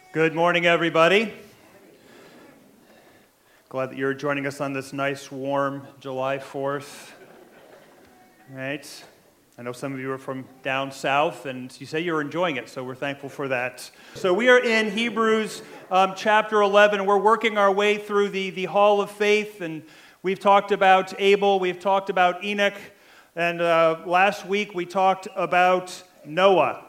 Good morning, everybody. Glad that you're joining us on this nice, warm July 4th. Right? I know some of you are from down south, and you say you're enjoying it, so we're thankful for that. So we are in Hebrews chapter 11, and we're working our way through the Hall of Faith, and we've talked about Abel, we've talked about Enoch, and last week we talked about Noah.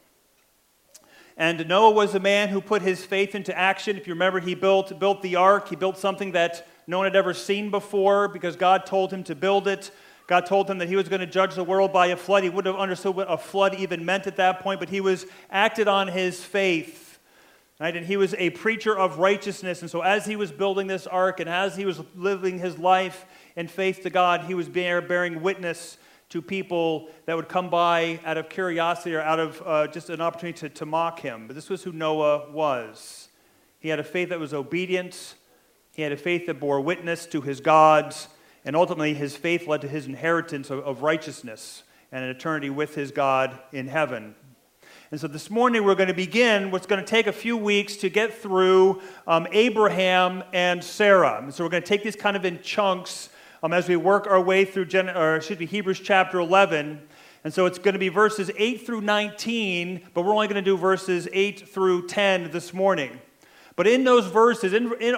And Noah was a man who put his faith into action. If you remember, he built the ark. He built something that no one had ever seen before because God told him to build it. God told him that he was going to judge the world by a flood. He wouldn't have understood what a flood even meant at that point, but he was acted on his faith. Right? And he was a preacher of righteousness. And so as he was building this ark and as he was living his life in faith to God, he was bearing witness to people that would come by out of curiosity or out of just an opportunity to mock him. But this was who Noah was. He had a faith that was obedient. He had a faith that bore witness to his gods. And ultimately, his faith led to his inheritance of righteousness and an eternity with his God in heaven. And so this morning, we're going to begin what's going to take a few weeks to get through Abraham and Sarah. And so we're going to take these kind of in chunks as we work our way through Hebrews chapter 11. And so it's going to be verses 8 through 19, but we're only going to do verses 8 through 10 this morning. But in those verses,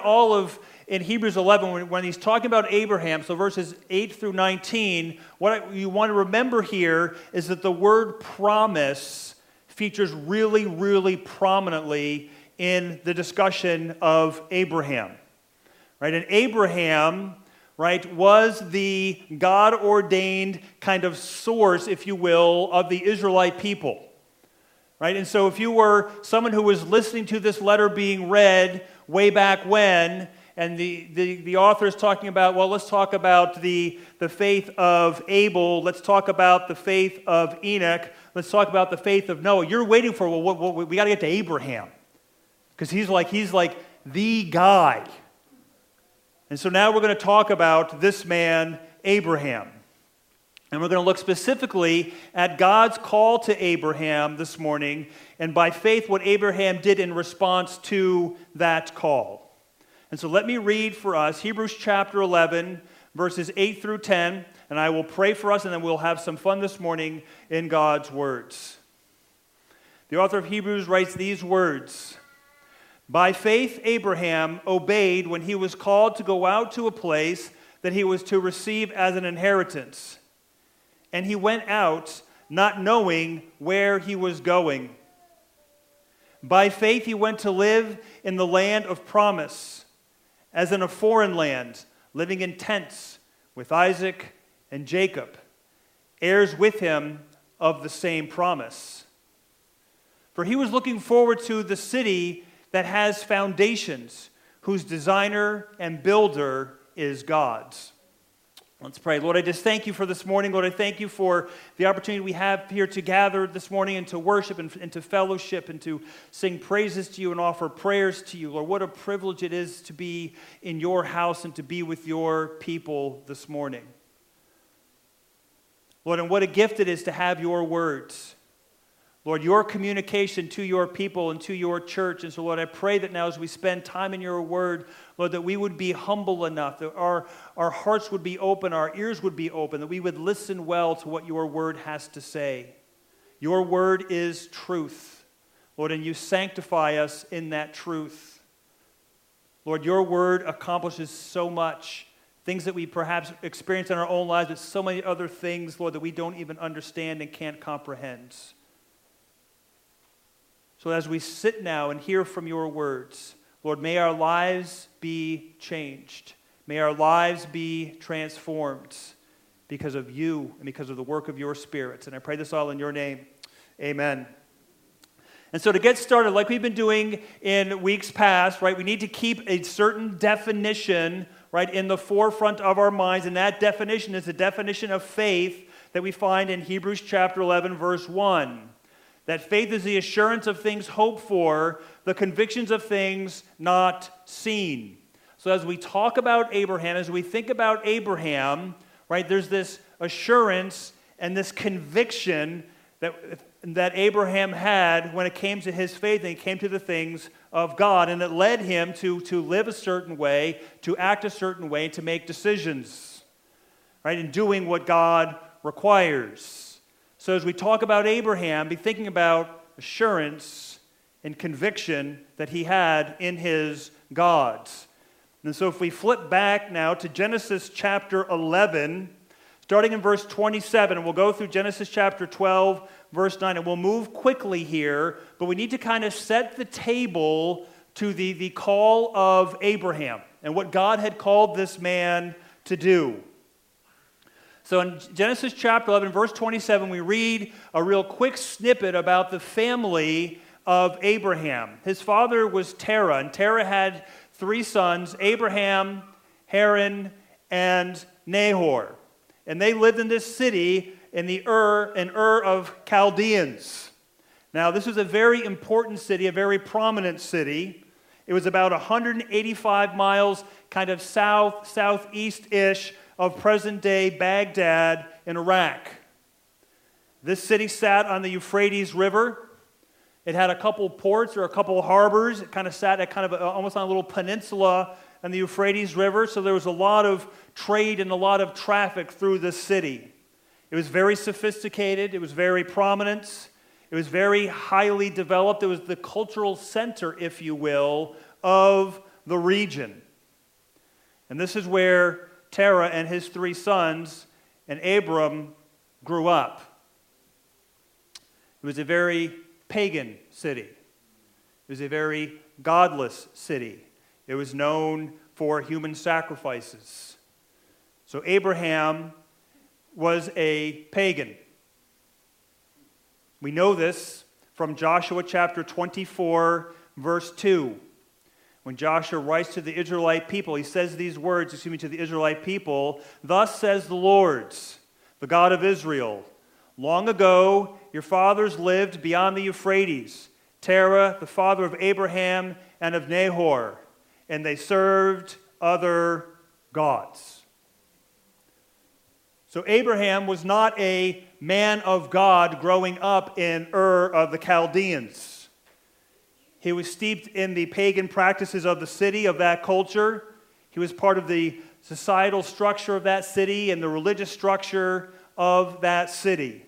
in Hebrews 11, when he's talking about Abraham, so verses 8 through 19, you want to remember here is that the word promise features really, really prominently in the discussion of Abraham. Right? And Abraham, right, was the God-ordained kind of source, if you will, of the Israelite people. Right? And so if you were someone who was listening to this letter being read way back when, and the author is talking about, well, let's talk about the faith of Abel, let's talk about the faith of Enoch, let's talk about the faith of Noah. You're waiting for, we got to get to Abraham, because he's like the guy. And so now we're going to talk about this man, Abraham. And we're going to look specifically at God's call to Abraham this morning, and by faith, what Abraham did in response to that call. And so let me read for us Hebrews chapter 11, verses 8 through 10, and I will pray for us, and then we'll have some fun this morning in God's words. The author of Hebrews writes these words: "By faith Abraham obeyed when he was called to go out to a place that he was to receive as an inheritance. And he went out not knowing where he was going. By faith he went to live in the land of promise, as in a foreign land, living in tents with Isaac and Jacob, heirs with him of the same promise. For he was looking forward to the city that has foundations, whose designer and builder is God." Let's pray. Lord, I just thank you for this morning. Lord, I thank you for the opportunity we have here to gather this morning and to worship and to fellowship and to sing praises to you and offer prayers to you. Lord, what a privilege it is to be in your house and to be with your people this morning. Lord, and what a gift it is to have your words. Lord, your communication to your people and to your church. And so, Lord, I pray that now as we spend time in your word, Lord, that we would be humble enough, that our hearts would be open, our ears would be open, that we would listen well to what your word has to say. Your word is truth, Lord, and you sanctify us in that truth. Lord, your word accomplishes so much, things that we perhaps experience in our own lives, but so many other things, Lord, that we don't even understand and can't comprehend. So as we sit now and hear from your words, Lord, may our lives be changed. May our lives be transformed because of you and because of the work of your Spirit. And I pray this all in your name. Amen. And so to get started, like we've been doing in weeks past, right, we need to keep a certain definition, right, in the forefront of our minds. And that definition is the definition of faith that we find in Hebrews chapter 11, verse 1. That faith is the assurance of things hoped for, the convictions of things not seen. So as we talk about Abraham, as we think about Abraham, right, there's this assurance and this conviction that that Abraham had when it came to his faith and it came to the things of God. And it led him to live a certain way, to act a certain way, to make decisions, right, in doing what God requires. So as we talk about Abraham, be thinking about assurance and conviction that he had in his God. And so if we flip back now to Genesis chapter 11, starting in verse 27, and we'll go through Genesis chapter 12, verse 9, and we'll move quickly here, but we need to kind of set the table to the call of Abraham and what God had called this man to do. So in Genesis chapter 11, verse 27, we read a real quick snippet about the family of Abraham. His father was Terah, and Terah had 3 sons, Abraham, Haran, and Nahor. And they lived in this city in Ur of Chaldeans. Now, this was a very important city, a very prominent city. It was about 185 miles kind of southeast-ish of present-day Baghdad in Iraq. This city sat on the Euphrates River. It had a couple ports or a couple harbors. It kind of sat at almost on a little peninsula on the Euphrates River, so there was a lot of trade and a lot of traffic through this city. It was very sophisticated. It was very prominent. It was very highly developed. It was the cultural center, if you will, of the region. And this is where Terah and his 3 sons and Abram grew up. It was a very pagan city. It was a very godless city. It was known for human sacrifices. So Abraham was a pagan. We know this from Joshua chapter 24, verse 2. When Joshua writes to the Israelite people, he says these words, to the Israelite people, "Thus says the Lord, the God of Israel, long ago your fathers lived beyond the Euphrates, Terah, the father of Abraham and of Nahor, and they served other gods." So Abraham was not a man of God growing up in Ur of the Chaldeans. He was steeped in the pagan practices of the city, of that culture. He was part of the societal structure of that city and the religious structure of that city.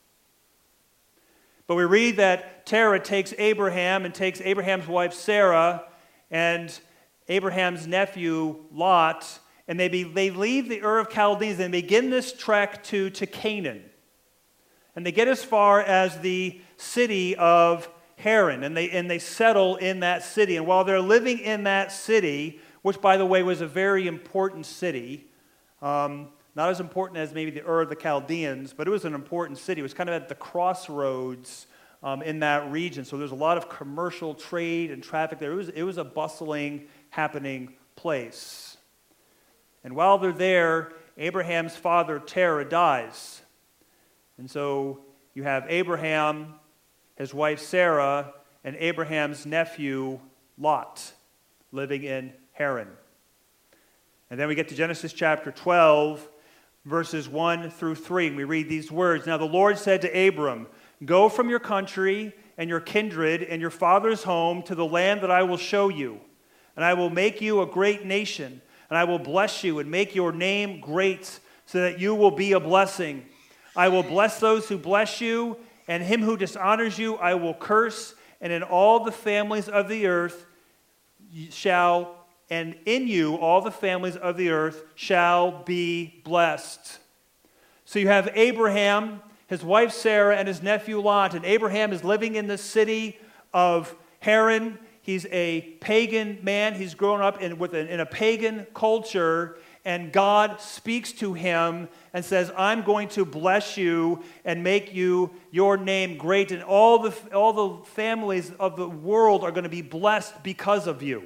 But we read that Terah takes Abraham and takes Abraham's wife Sarah and Abraham's nephew Lot, and they leave the Ur of Chaldeans and begin this trek to Canaan. And they get as far as the city of Haran, and they settle in that city. And while they're living in that city, which, by the way, was a very important city, not as important as maybe the Ur of the Chaldeans, but it was an important city. It was kind of at the crossroads in that region. So there's a lot of commercial trade and traffic there. It was a bustling, happening place. And while they're there, Abraham's father, Terah, dies. And so you have Abraham, his wife Sarah, and Abraham's nephew Lot living in Haran. And then we get to Genesis chapter 12, verses 1 through 3, and we read these words. "Now the Lord said to Abram, 'Go from your country and your kindred and your father's home to the land that I will show you, and I will make you a great nation, and I will bless you and make your name great, so that you will be a blessing. I will bless those who bless you, and him who dishonors you I will curse, and in all the families of the earth and in you all the families of the earth shall be blessed.'" So you have Abraham, his wife Sarah, and his nephew Lot, and Abraham is living in the city of Haran. He's a pagan man. He's grown up in a pagan culture, and God speaks to him and says, "I'm going to bless you and make your name great, and all the families of the world are going to be blessed because of you."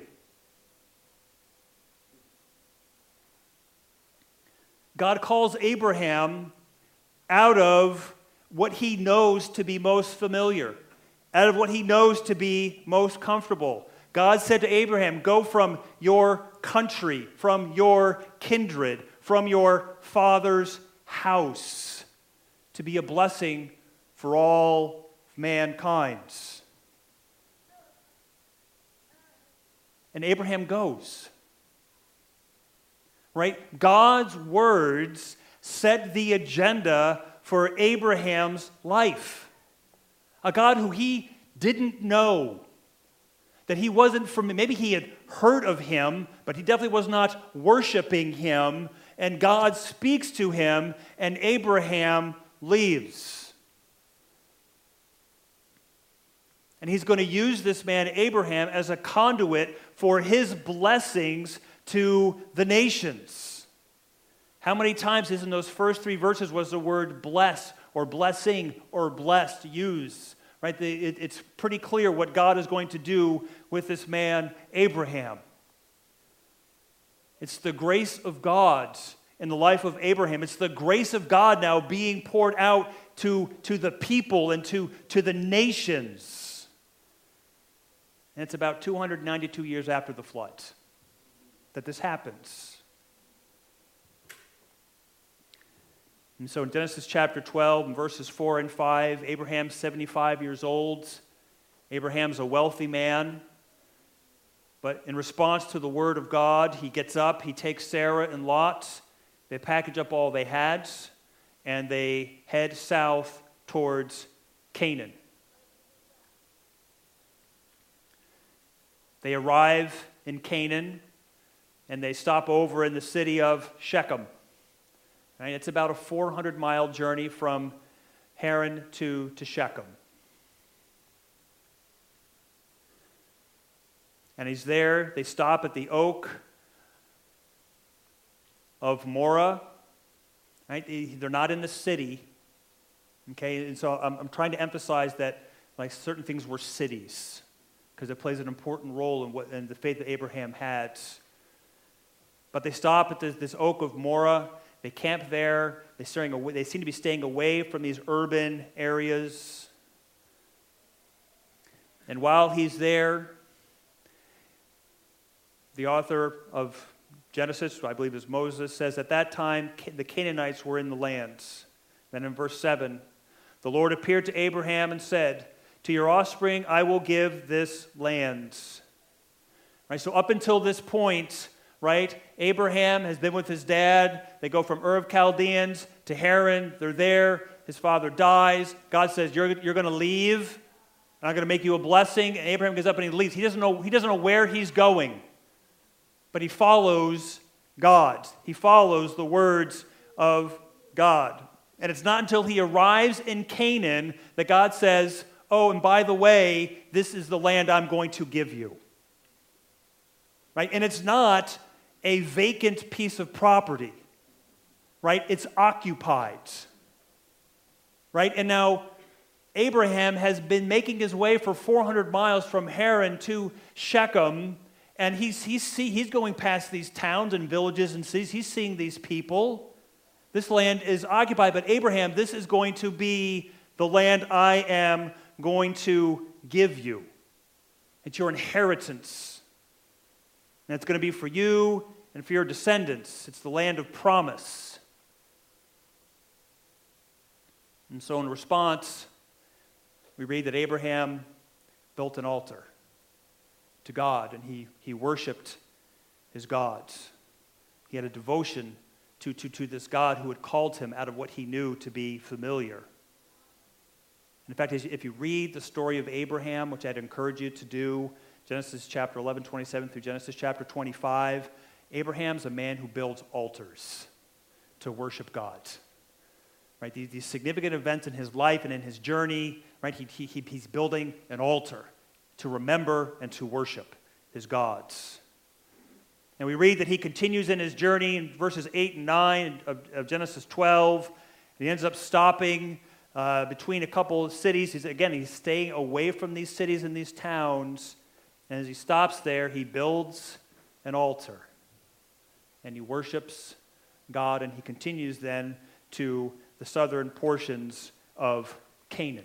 God calls Abraham out of what he knows to be most familiar, out of what he knows to be most comfortable. God said to Abraham, "Go from your country, from your kindred, from your father's house, to be a blessing for all mankind. And Abraham goes. Right? God's words set the agenda for Abraham's life. A God who he didn't know, that he wasn't from, maybe he had heard of him, but he definitely was not worshiping him, and God speaks to him, and Abraham leaves. And he's going to use this man, Abraham, as a conduit for his blessings to the nations. How many times in those first 3 verses was the word bless or blessing or blessed used? Right? It's pretty clear what God is going to do with this man, Abraham. It's the grace of God in the life of Abraham. It's the grace of God now being poured out to the people and to the nations. And it's about 292 years after the flood that this happens. And so in Genesis chapter 12, and verses 4 and 5, Abraham's 75 years old. Abraham's a wealthy man. But in response to the word of God, he gets up, he takes Sarah and Lot, they package up all they had, and they head south towards Canaan. They arrive in Canaan, and they stop over in the city of Shechem. Right? It's about a 400-mile journey from Haran to Shechem. And he's there. They stop at the oak of Moreh. Right? They're not in the city. Okay, and so I'm trying to emphasize that like certain things were cities because it plays an important role in the faith that Abraham had. But they stop at this oak of Moreh. They camp there. They seem to be staying away from these urban areas. And while he's there, the author of Genesis, who I believe is Moses, says at that time the Canaanites were in the land. Then in verse 7, the Lord appeared to Abraham and said, "To your offspring I will give this land." Right, so up until this point, right, Abraham has been with his dad. They go from Ur of Chaldeans to Haran. They're there. His father dies. God says, you're going to leave, and I'm going to make you a blessing. And Abraham gets up and he leaves. He doesn't know where he's going. But he follows God. He follows the words of God. And it's not until he arrives in Canaan that God says, oh, and by the way, this is the land I'm going to give you. Right? And it's not a vacant piece of property. Right? It's occupied. Right? And now Abraham has been making his way for 400 miles from Haran to Shechem, and he's going past these towns and villages and cities. He's seeing these people. This land is occupied, but Abraham, this is going to be the land I am going to give you. It's your inheritance. And it's going to be for you and for your descendants. It's the land of promise. And so in response, we read that Abraham built an altar to God, and he worshiped his gods. He had a devotion to this God who had called him out of what he knew to be familiar. In fact, if you read the story of Abraham, which I'd encourage you to do, Genesis chapter 11, 27 through Genesis chapter 25, Abraham's a man who builds altars to worship God. Right? These significant events in his life and in his journey, right? He's building an altar to remember and to worship his gods. And we read that he continues in his journey in verses 8 and 9 of Genesis 12. And he ends up stopping between a couple of cities. He's staying away from these cities and these towns. And as he stops there, he builds an altar. And he worships God, and he continues then to the southern portions of Canaan.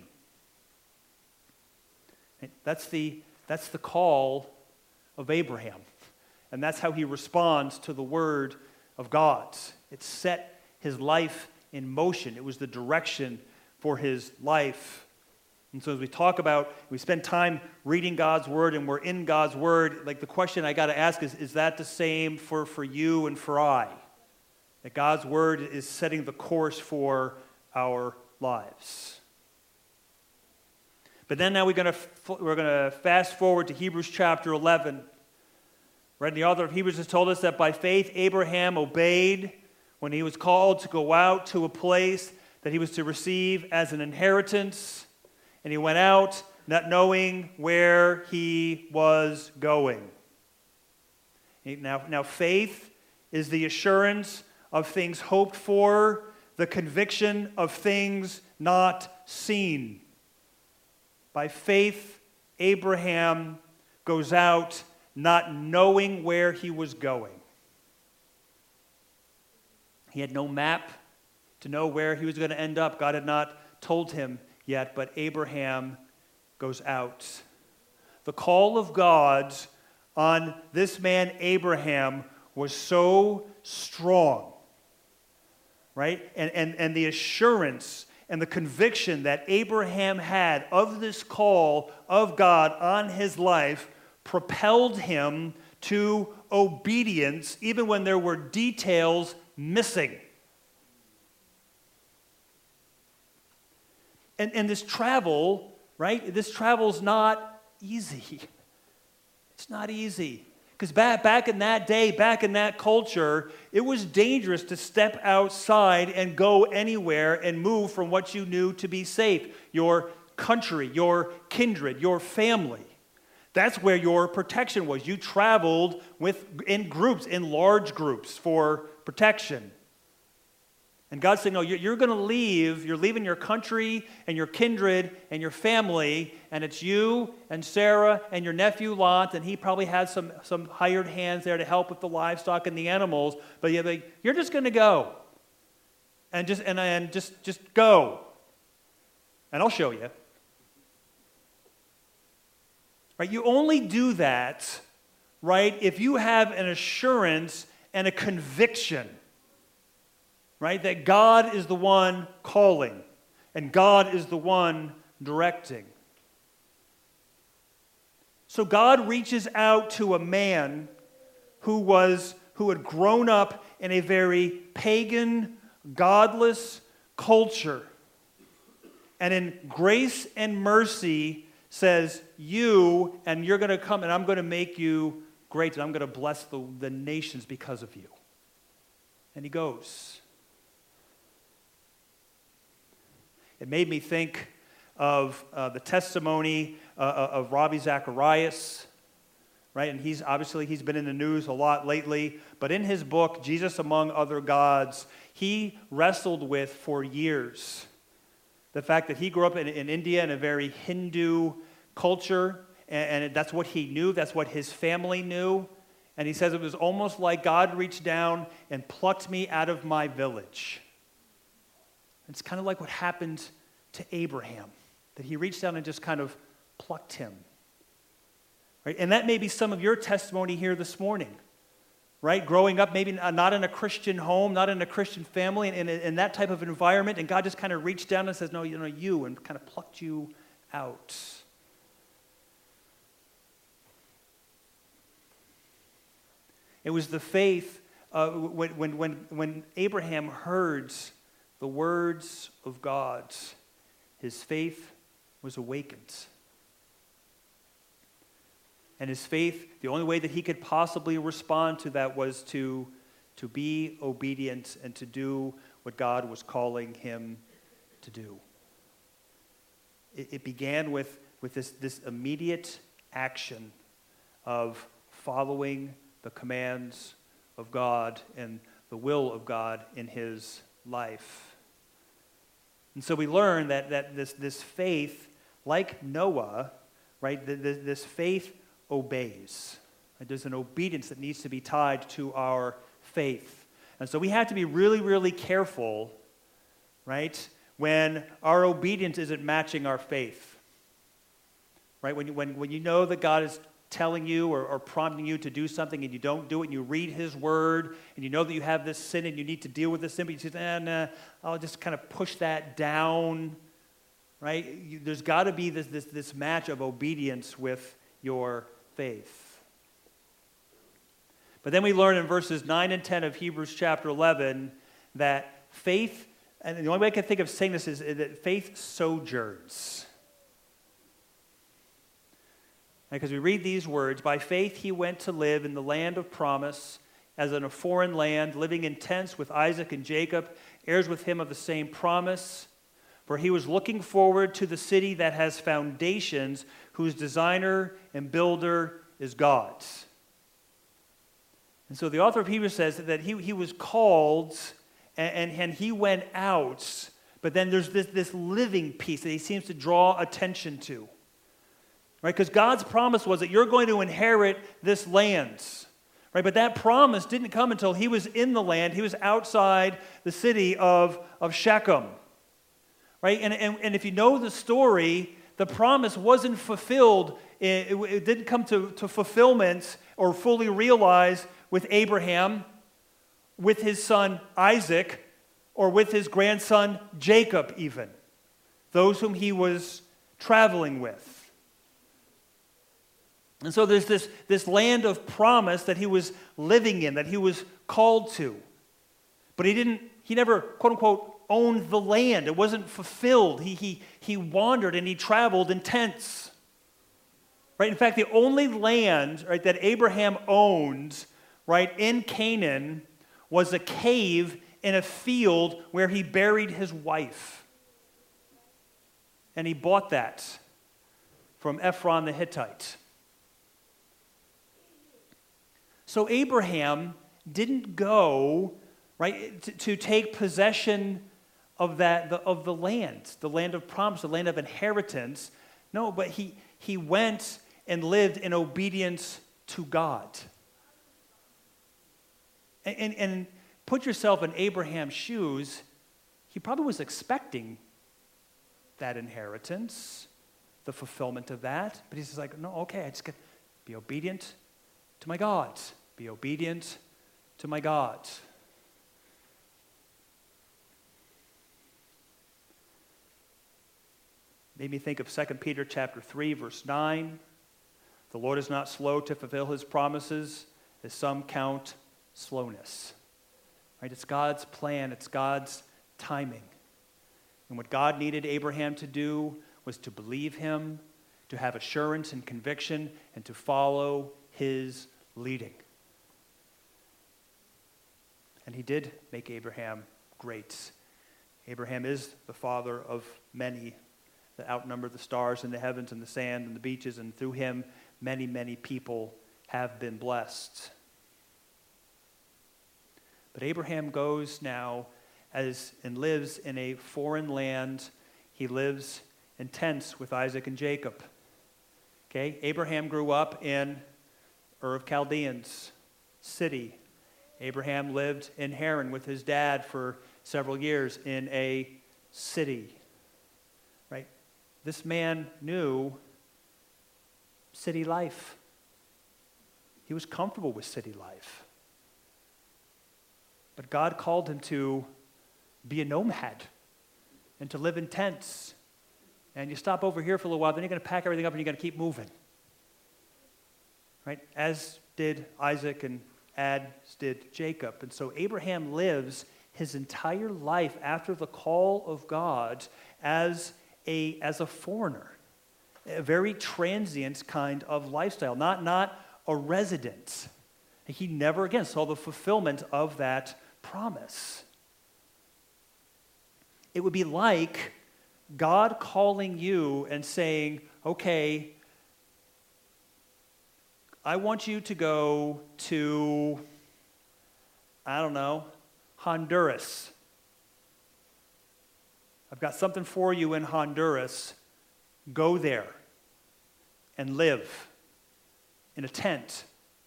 That's the call of Abraham. And that's how he responds to the word of God. It set his life in motion. It was the direction for his life. And so as we spend time reading God's Word and we're in God's Word, like the question I got to ask is that the same for you and for I? That God's Word is setting the course for our lives. But then now we're going to fast forward to Hebrews chapter 11. Right? The author of Hebrews has told us that by faith Abraham obeyed when he was called to go out to a place that he was to receive as an inheritance. And he went out not knowing where he was going. Now faith is the assurance of things hoped for, the conviction of things not seen. By faith, Abraham goes out not knowing where he was going. He had no map to know where he was going to end up. God had not told him yet, but Abraham goes out. The call of God on this man Abraham was so strong, right? And the assurance and the conviction that Abraham had of this call of God on his life propelled him to obedience even when there were details missing. And this travel, right? This travel's not easy. It's not easy. Because back in that day, back in that culture, it was dangerous to step outside and go anywhere and move from what you knew to be safe. Your country, your kindred, your family. That's where your protection was. You traveled in groups, in large groups for protection. And God's saying, no, you're going to leave. You're leaving your country and your kindred and your family, and it's you and Sarah and your nephew Lot, and he probably has some hired hands there to help with the livestock and the animals. But you're just going to go, and just go, and I'll show you. Right? You only do that, right, if you have an assurance and a conviction. Right? That God is the one calling and God is the one directing. So God reaches out to a man who had grown up in a very pagan, godless culture. And in grace and mercy says, you're going to come and I'm going to make you great and I'm going to bless the nations because of you. And he goes. It made me think of the testimony of Ravi Zacharias, right? And he's been in the news a lot lately. But in his book, Jesus Among Other Gods, he wrestled with for years the fact that he grew up in India in a very Hindu culture, and that's what he knew, that's what his family knew. And he says it was almost like God reached down and plucked me out of my village. It's kind of like what happened to Abraham, that he reached down and just kind of plucked him. Right? And that may be some of your testimony here this morning. Right? Growing up, maybe not in a Christian home, not in a Christian family, in that type of environment, and God just kind of reached down and says, no, you, and kind of plucked you out. It was the faith when Abraham heard the words of God, his faith was awakened. And his faith, the only way that he could possibly respond to that was to be obedient and to do what God was calling him to do. It began with this immediate action of following the commands of God and the will of God in his life. And so we learn that this faith, like Noah, right, this faith obeys. Right? There's an obedience that needs to be tied to our faith. And so we have to be really, really careful, right, when our obedience isn't matching our faith. Right? When you know that God is telling you or prompting you to do something and you don't do it and you read his word and you know that you have this sin and you need to deal with this sin, but you say, nah, I'll just kind of push that down, right? There's got to be this match of obedience with your faith. But then we learn in verses 9 and 10 of Hebrews chapter 11 that faith, and the only way I can think of saying this is that faith sojourns. Because we read these words, by faith he went to live in the land of promise, as in a foreign land, living in tents with Isaac and Jacob, heirs with him of the same promise. For he was looking forward to the city that has foundations, whose designer and builder is God. And so the author of Hebrews says that he was called and he went out, but then there's this living piece that he seems to draw attention to. Right? Because God's promise was that you're going to inherit this land. Right? But that promise didn't come until he was in the land. He was outside the city of Shechem. Right? And if you know the story, the promise wasn't fulfilled. It didn't come to fulfillment or fully realized with Abraham, with his son Isaac, or with his grandson Jacob even. Those whom he was traveling with. And so there's this land of promise that he was living in, that he was called to. But he never, quote unquote, owned the land. It wasn't fulfilled. He wandered and he traveled in tents. Right? In fact, the only land, right, that Abraham owned, right, in Canaan was a cave in a field where he buried his wife. And he bought that from Ephron the Hittite. So Abraham didn't go, right, to take possession of the land of promise, the land of inheritance. No, but he went and lived in obedience to God. And put yourself in Abraham's shoes. He probably was expecting that inheritance, the fulfillment of that. But he's just like, no, okay, I just got to be obedient to my God. Be obedient to my God. Made me think of 2 Peter chapter 3, verse 9. The Lord is not slow to fulfill his promises, as some count slowness. Right? It's God's plan. It's God's timing. And what God needed Abraham to do was to believe him, to have assurance and conviction, and to follow his leading. And he did make Abraham great. Abraham is the father of many that outnumber the stars in the heavens and the sand and the beaches, and through him many, many people have been blessed. But Abraham goes now and lives in a foreign land. He lives in tents with Isaac and Jacob. Okay? Abraham grew up in Ur of Chaldeans city. Abraham lived in Haran with his dad for several years in a city. Right? This man knew city life. He was comfortable with city life. But God called him to be a nomad and to live in tents. And you stop over here for a little while, then you're going to pack everything up and you're going to keep moving. Right? As did Isaac and as did Jacob. And so Abraham lives his entire life after the call of God as a foreigner. A very transient kind of lifestyle, not a resident. He never again saw the fulfillment of that promise. It would be like God calling you and saying, okay, I want you to go to, I don't know, Honduras. I've got something for you in Honduras. Go there and live in a tent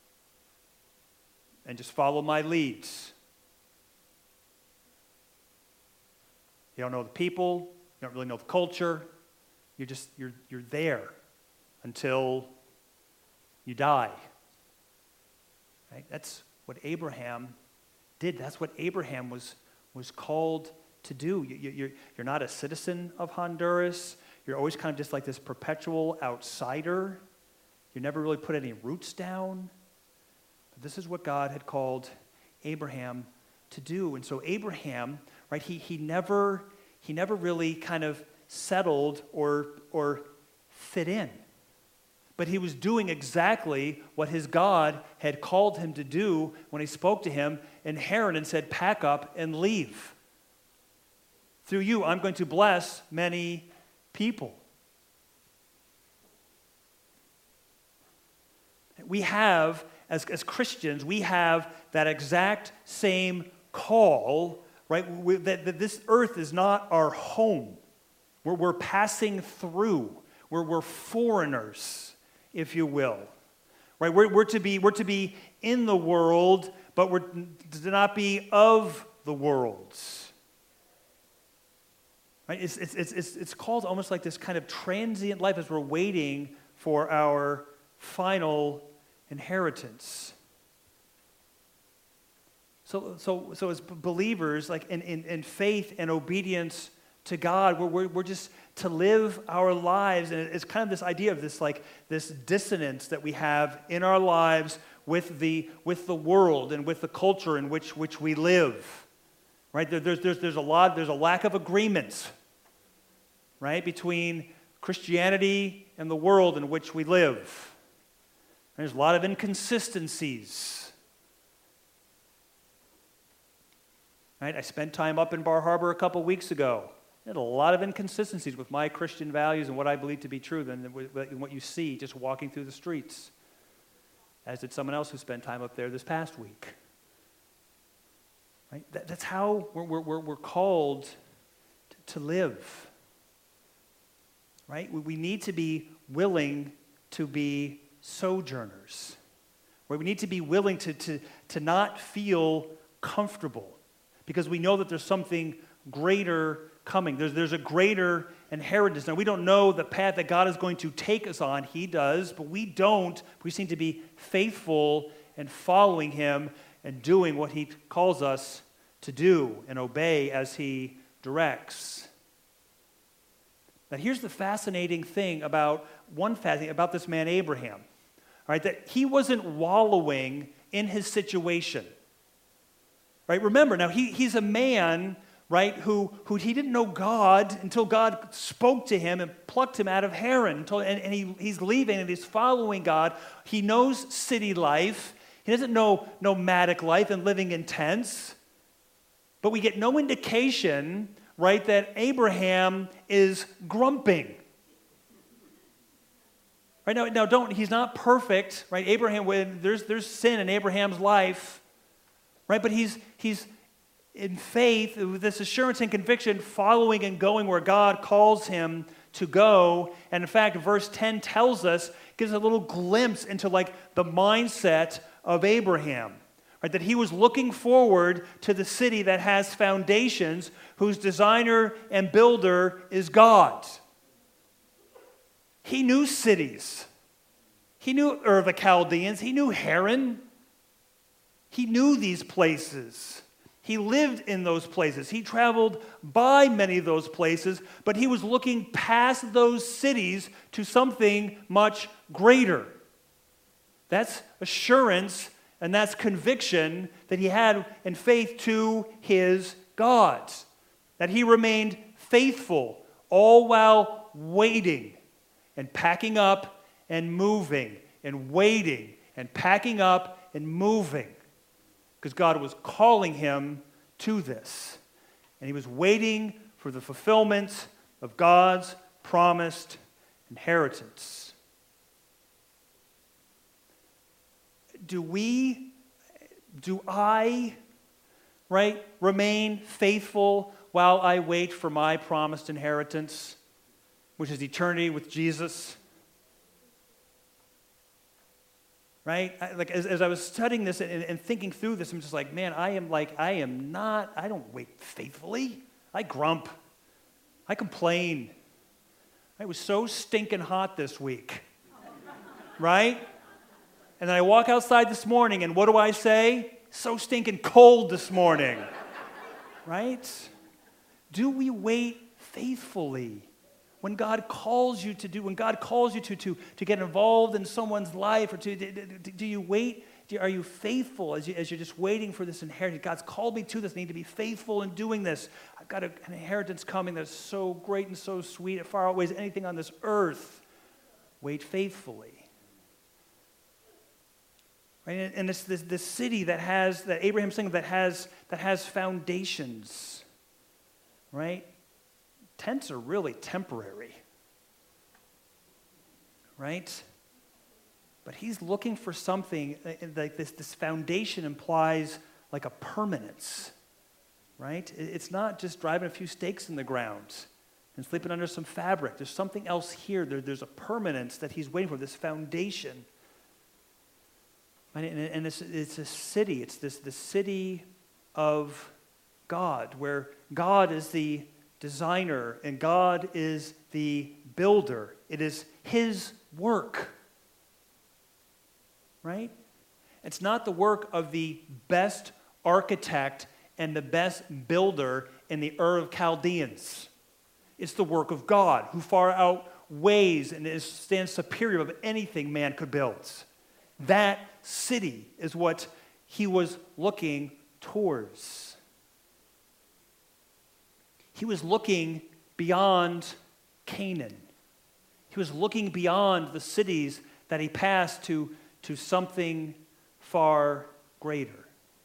and just follow my leads. You don't know the people, you don't really know the culture. You're there until you die. Right? That's what Abraham did. That's what Abraham was called to do. You're not a citizen of Honduras. You're always kind of just like this perpetual outsider. You never really put any roots down. But this is what God had called Abraham to do. And so Abraham, right, he never really kind of settled or fit in. But he was doing exactly what his God had called him to do when he spoke to him in Haran and said, pack up and leave. Through you, I'm going to bless many people. We have, as Christians, we have that exact same call, right? That this earth is not our home. We're passing through. We're foreigners, if you will. Right? We're to be in the world, but we're to not be of the world. Right? It's called almost like this kind of transient life as we're waiting for our final inheritance. So as believers, like in faith and obedience to God, we're just to live our lives, and it's kind of this idea of this dissonance that we have in our lives with the world and with the culture in which we live. Right? There's a lack of agreement, right, between Christianity and the world in which we live. There's a lot of inconsistencies. Right? I spent time up in Bar Harbor a couple weeks ago. I had a lot of inconsistencies with my Christian values and what I believe to be true than what you see just walking through the streets, as did someone else who spent time up there this past week. Right? That's how we're called to live. Right? We need to be willing to be sojourners. Right? We need to be willing to not feel comfortable because we know that there's something greater coming. There's a greater inheritance. Now, we don't know the path that God is going to take us on. He does, but we don't. We seem to be faithful in following Him and doing what He calls us to do and obey as He directs. Now, here's the fascinating thing about this man Abraham, all right, that he wasn't wallowing in his situation. Right? Remember, now he's a man, right, who he didn't know God until God spoke to him and plucked him out of Haran. And he's leaving and he's following God. He knows city life. He doesn't know nomadic life and living in tents. But we get no indication, right, that Abraham is grumping. Right? Now he's not perfect, right? Abraham, there's sin in Abraham's life. Right, but he's in faith, with this assurance and conviction, following and going where God calls him to go. And in fact, verse 10 tells us, gives a little glimpse into like the mindset of Abraham. Right, that he was looking forward to the city that has foundations, whose designer and builder is God. He knew cities. He knew Ur of the Chaldeans. He knew Haran. He knew these places. He lived in those places. He traveled by many of those places, but he was looking past those cities to something much greater. That's assurance and that's conviction that he had in faith to his God. That he remained faithful all while waiting and packing up and moving and waiting and packing up and moving. Because God was calling him to this. And he was waiting for the fulfillment of God's promised inheritance. Do I, right, remain faithful while I wait for my promised inheritance, which is eternity with Jesus? Right? As I was studying this and thinking through this, I'm just like, man, I don't wait faithfully. I grump. I complain. It was so stinking hot this week. Right? And then I walk outside this morning, and what do I say? So stinking cold this morning. Right? Do we wait faithfully when God calls you to do, when God calls you to get involved in someone's life, or do you wait? Are you faithful as you're just waiting for this inheritance? God's called me to this. I need to be faithful in doing this. I've got an inheritance coming that's so great and so sweet. It far outweighs anything on this earth. Wait faithfully. Right? And it's this city that Abraham's saying that has foundations. Right? Tents are really temporary. Right? But he's looking for something, like this foundation implies like a permanence, right? It's not just driving a few stakes in the ground and sleeping under some fabric. There's something else here. There's a permanence that he's waiting for, this foundation. And it's a city. It's the city of God, where God is the designer and God is the builder. It is his work. Right? It's not the work of the best architect and the best builder in the Ur of Chaldeans. It's the work of God, who far outweighs and stands superior of anything man could build. That city is what he was looking towards. He was looking beyond Canaan. He was looking beyond the cities that he passed to something far greater.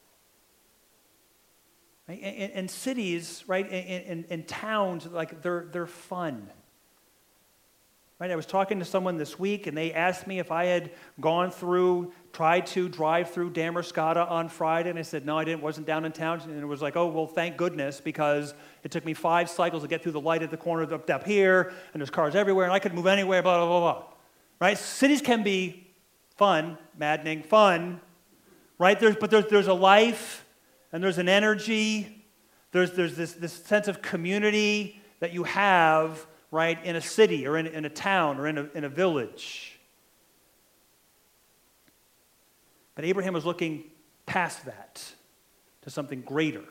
Right? And cities, right, and towns, like they're fun. Right? I was talking to someone this week, and they asked me if I had tried to drive through Damariscotta on Friday, and I said, no, I didn't, wasn't down in town, and it was like, oh, well, thank goodness, because it took me 5 cycles to get through the light at the corner up here, and there's cars everywhere, and I couldn't move anywhere, blah, blah, blah, blah. Right? Cities can be fun, maddening, fun, right? But there's a life, and there's an energy. There's this sense of community that you have, right, in a city or in a town or in a village. But Abraham was looking past that to something greater.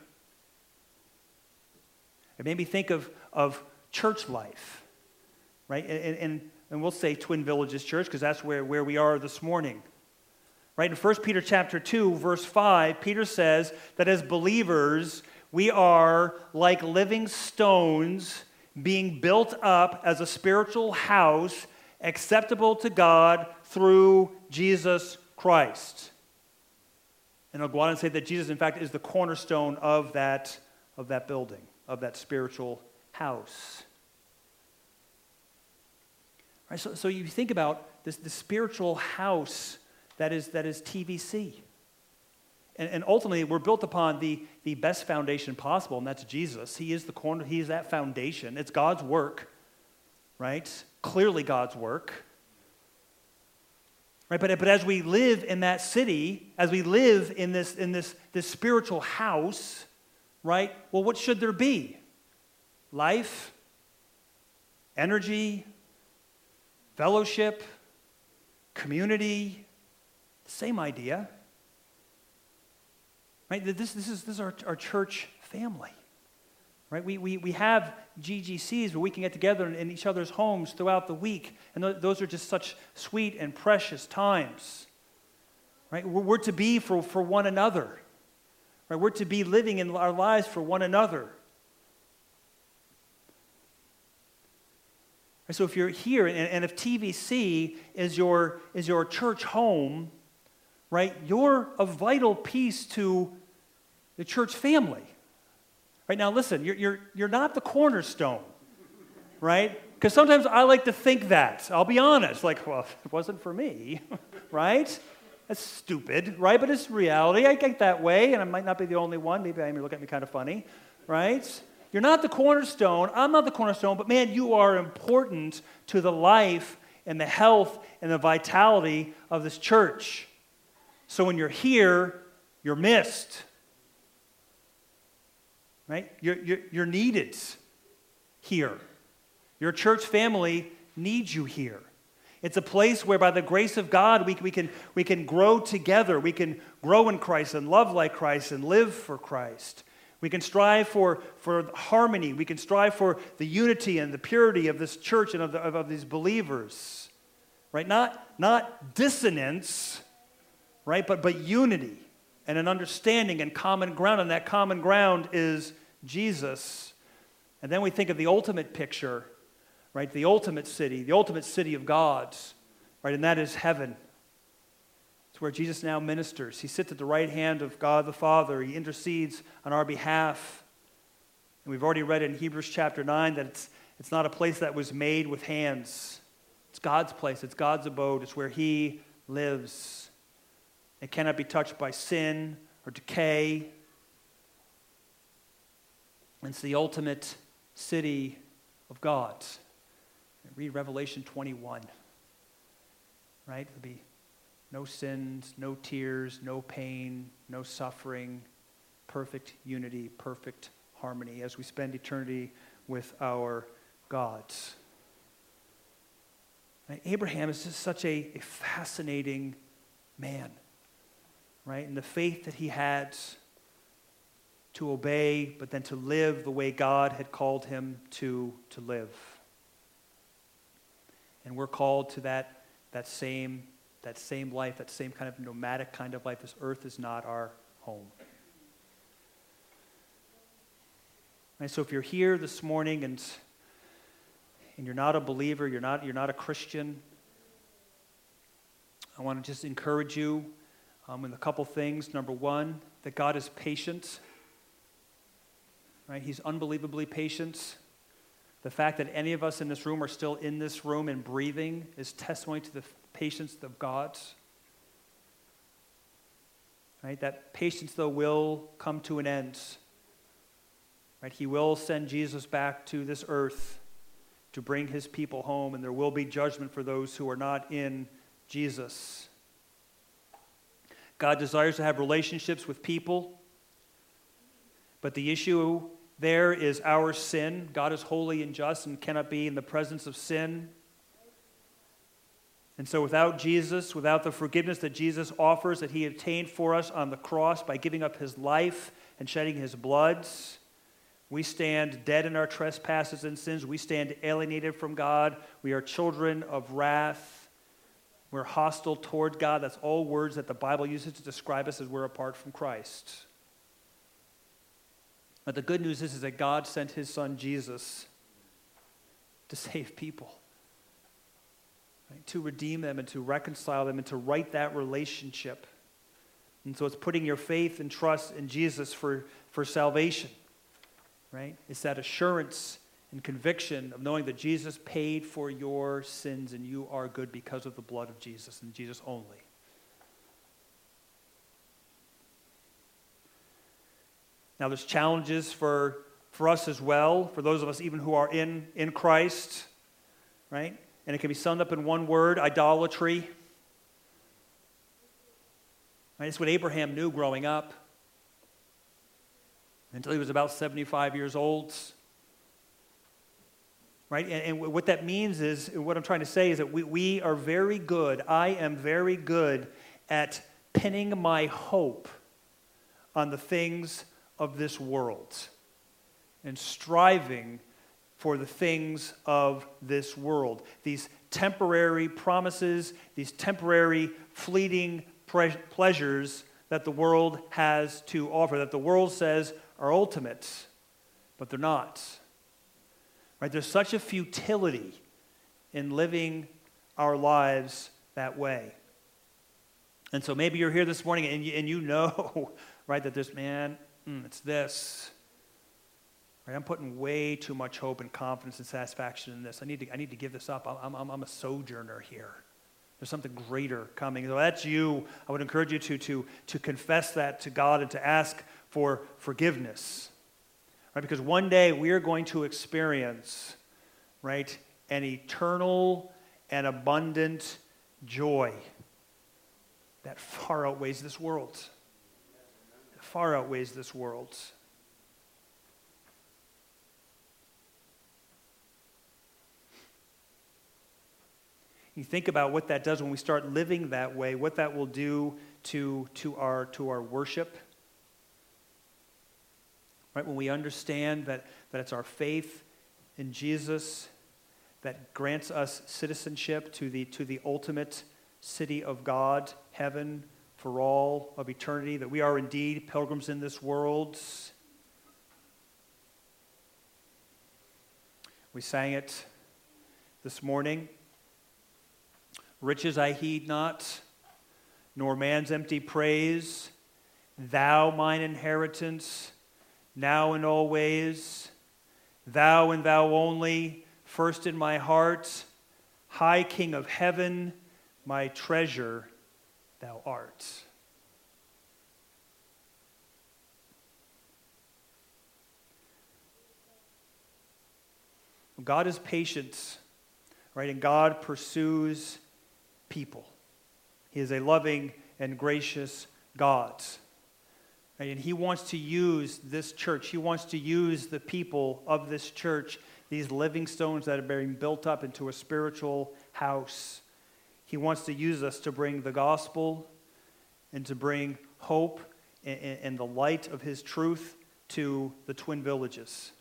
It made me think of church life, right? And we'll say Twin Villages Church because that's where we are this morning. Right? In 1 Peter chapter 2, verse 5, Peter says that as believers, we are like living stones being built up as a spiritual house acceptable to God through Jesus Christ. And I'll go on and say that Jesus, in fact, is the cornerstone of that building, of that spiritual house. Right, so you think about the spiritual house that is TVC. And ultimately, we're built upon the best foundation possible, and that's Jesus. He is the corner. He is that foundation. It's God's work, right? Clearly God's work. Right, but as we live in that city, as we live in this spiritual house, right, well, what should there be? Life, energy, fellowship, community, same idea. Right? This is our church family. Right? We have GGCs where we can get together in each other's homes throughout the week, and those are just such sweet and precious times. Right? We're to be for one another. Right? We're to be living in our lives for one another. So if you're here, and if TVC is your church home, right, you're a vital piece to the church family. Right, now listen, you're not the cornerstone, right? Because sometimes I like to think that. I'll be honest, like, well, it wasn't for me, right? That's stupid, right? But it's reality. I get that way, and I might not be the only one. Maybe I may look at me kind of funny, right? You're not the cornerstone. I'm not the cornerstone, but man, you are important to the life and the health and the vitality of this church. So when you're here, you're missed. Right? You're needed here. Your church family needs you here. It's a place where by the grace of God we can grow together. We can grow in Christ and love like Christ and live for Christ. We can strive for harmony. We can strive for the unity and the purity of this church and of these believers. Right? Not dissonance, right? But unity and an understanding and common ground. And that common ground is Jesus. And then we think of the ultimate picture, right? The ultimate city of God, right? And that is heaven. It's where Jesus now ministers. He sits at the right hand of God the Father. He intercedes on our behalf. And we've already read in Hebrews chapter 9 that it's not a place that was made with hands. It's God's place. It's God's abode. It's where He lives. It cannot be touched by sin or decay. It's the ultimate city of God. Read Revelation 21. Right? There'll be no sins, no tears, no pain, no suffering, perfect unity, perfect harmony as we spend eternity with our God. Right? Abraham is just such a fascinating man, right? And the faith that he had to obey, but then to live the way God had called him to live. And we're called to that same life, that same kind of nomadic kind of life. This earth is not our home. And so if you're here this morning and you're not a believer, you're not a Christian, I want to just encourage you with a couple things. Number one, that God is patient. Right? He's unbelievably patient. The fact that any of us in this room are still in this room and breathing is testimony to the patience of God. Right? That patience, though, will come to an end. Right? He will send Jesus back to this earth to bring His people home, and there will be judgment for those who are not in Jesus. God desires to have relationships with people, but the issue there is our sin. God is holy and just and cannot be in the presence of sin. And so without Jesus, without the forgiveness that Jesus offers, that He obtained for us on the cross by giving up His life and shedding His blood, we stand dead in our trespasses and sins. We stand alienated from God. We are children of wrath. We're hostile toward God. That's all words that the Bible uses to describe us as we're apart from Christ. But the good news is that God sent His Son Jesus to save people, right? To redeem them and to reconcile them and to right that relationship. And so it's putting your faith and trust in Jesus for salvation, right? It's that assurance and conviction of knowing that Jesus paid for your sins and you are good because of the blood of Jesus and Jesus only. Now there's challenges for us as well, for those of us even who are in Christ, right? And it can be summed up in one word: idolatry. Right? It's what Abraham knew growing up until he was about 75 years old. Right? And what that means is, what I'm trying to say is that we are very good, I am very good at pinning my hope on the things of this world and striving for the things of this world. These temporary promises, these temporary fleeting pleasures that the world has to offer, that the world says are ultimate, but they're not. Right? There's such a futility in living our lives that way. And so maybe you're here this morning and you know, right, that this it's this. Right? I'm putting way too much hope and confidence and satisfaction in this. I need to give this up. I'm a sojourner here. There's something greater coming. So that's you. I would encourage you to confess that to God and to ask for forgiveness. Right? Because one day we are going to experience, right, an eternal and abundant joy that far outweighs this world. It far outweighs this world. You think about what that does when we start living that way, what that will do to our worship. Right? When we understand that it's our faith in Jesus that grants us citizenship to the ultimate city of God, heaven, for all of eternity, that we are indeed pilgrims in this world. We sang it this morning. Riches I heed not, nor man's empty praise. Thou mine inheritance, now and always. Thou and thou only, first in my heart. High King of heaven, my treasure thou art. God is patient, right? And God pursues people. He is a loving and gracious God. Right? And He wants to use this church. He wants to use the people of this church, these living stones that are being built up into a spiritual house. He wants to use us to bring the gospel and to bring hope and the light of His truth to the Twin Villages.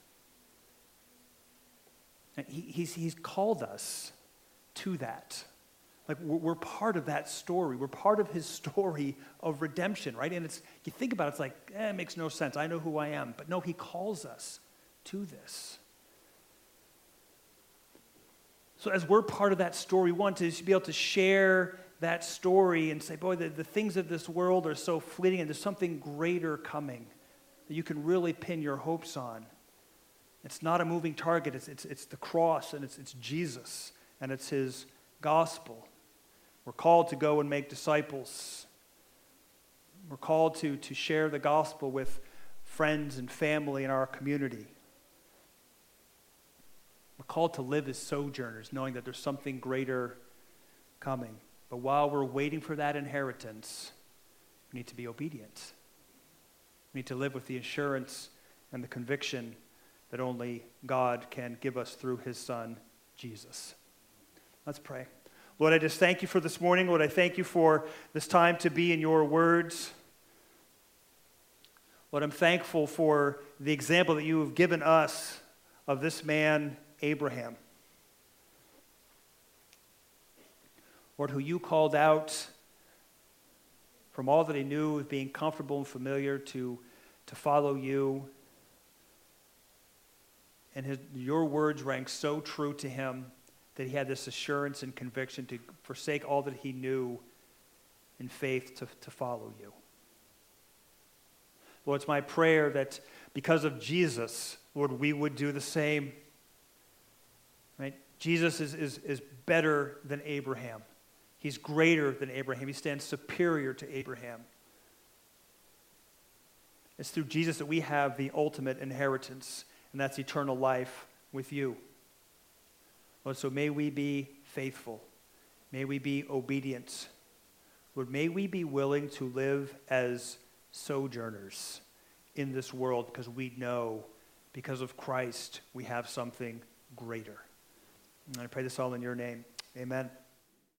And he's called us to that. Like we're part of that story. We're part of His story of redemption, right? And you think about it, it's like, it makes no sense. I know who I am. But no, He calls us to this. So as we're part of that story, we want to be able to share that story and say, boy, the things of this world are so fleeting and there's something greater coming that you can really pin your hopes on. It's not a moving target. It's the cross, and it's Jesus, and it's His gospel. We're called to go and make disciples. We're called to share the gospel with friends and family in our community. We're called to live as sojourners, knowing that there's something greater coming. But while we're waiting for that inheritance, we need to be obedient. We need to live with the assurance and the conviction that only God can give us through His Son, Jesus. Let's pray. Lord, I just thank You for this morning. Lord, I thank You for this time to be in Your words. Lord, I'm thankful for the example that You have given us of this man, Abraham. Lord, who You called out from all that he knew of being comfortable and familiar to follow You. And Your words rang so true to him that he had this assurance and conviction to forsake all that he knew in faith to follow You. Lord, it's my prayer that because of Jesus, Lord, we would do the same. Right? Jesus is better than Abraham. He's greater than Abraham. He stands superior to Abraham. It's through Jesus that we have the ultimate inheritance, and that's eternal life with You. Lord, so may we be faithful. May we be obedient. Lord, may we be willing to live as sojourners in this world because we know, because of Christ, we have something greater. And I pray this all in Your name. Amen.